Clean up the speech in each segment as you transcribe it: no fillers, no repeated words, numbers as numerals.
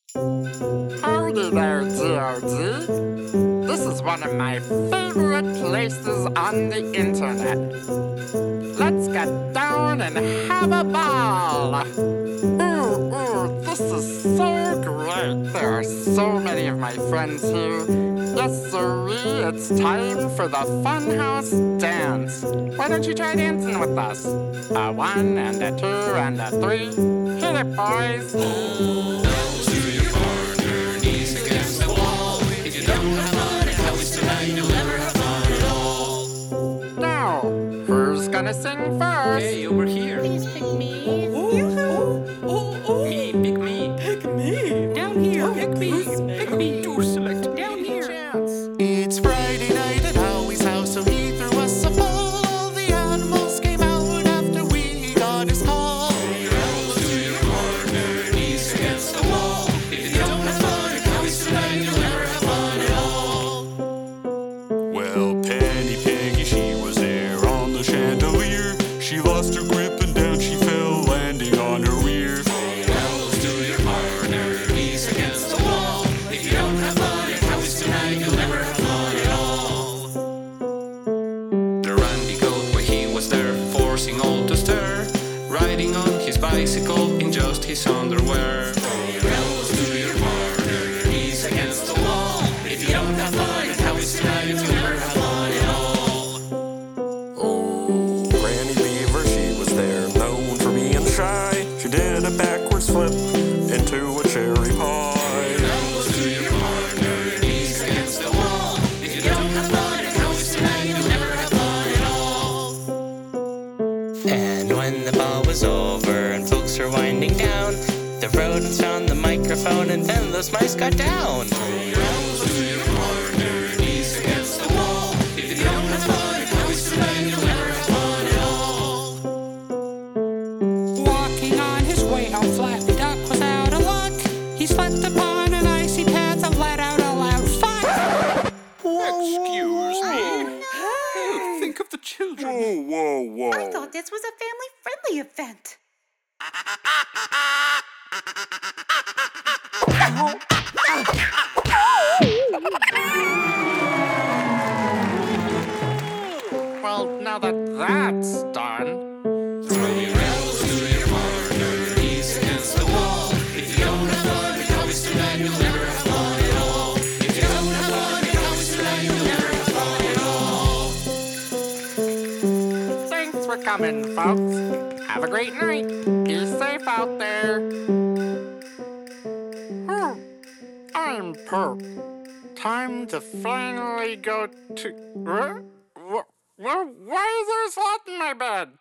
Howdy there, GOG. This is one of my favorite places on the internet. Let's get down and have a ball. Ooh, this is so great. There are so many of my friends here. Yes, sirree, it's time for the Funhouse Dance. Why don't you try dancing with us? A 1 and a 2 and a 3. Hit it, boys. Now, who's gonna sing first? Hey, over here. Please pick me. Me, pick me. Pick me. Down here, Oh, pick me. please, Pick me. Do select Down here. Chance. It's Friday night at Howie's house, so he threw us a ball. All the animals came out after we got his call. Well, Penny Piggy, she was there on the chandelier. She lost her grip and down she fell, landing on her rear. the Randy goat where he was there, forcing all to stir, riding on his bicycle in just his underwear. Oh, Granny Beaver, she was there, known for being shy. She did a backwards flip into a cherry pie. And when the ball was over and folks were winding down, the rodents found the microphone and then those mice got down. Walking on his way home, Flappy Duck was out of luck. He slipped upon an icy path and let out a loud fuck. Excuse me. Hey, think of the children. Whoa. I thought this was a family-friendly event. Well, now that that's done, thanks for coming, folks. Have a great night. Be safe out there. I'm Pope. Time to finally go to. Why is there a sloth in my bed?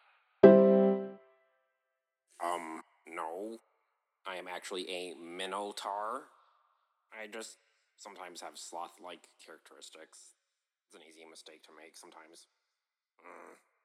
No. I am actually a Minotaur. I just sometimes have sloth-like characteristics. It's an easy mistake to make sometimes.